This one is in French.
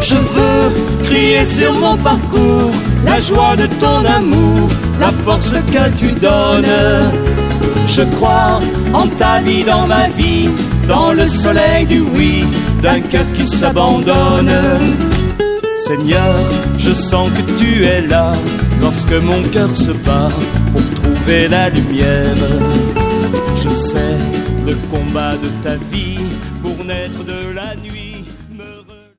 Je veux crier sur mon parcours la joie de ton amour, la force que tu donnes. Je crois en ta vie, dans ma vie, dans le soleil du oui, d'un cœur qui s'abandonne. Seigneur, je sens que tu es là, lorsque mon cœur se bat pour trouver la lumière. Je sais le combat de ta vie pour naître de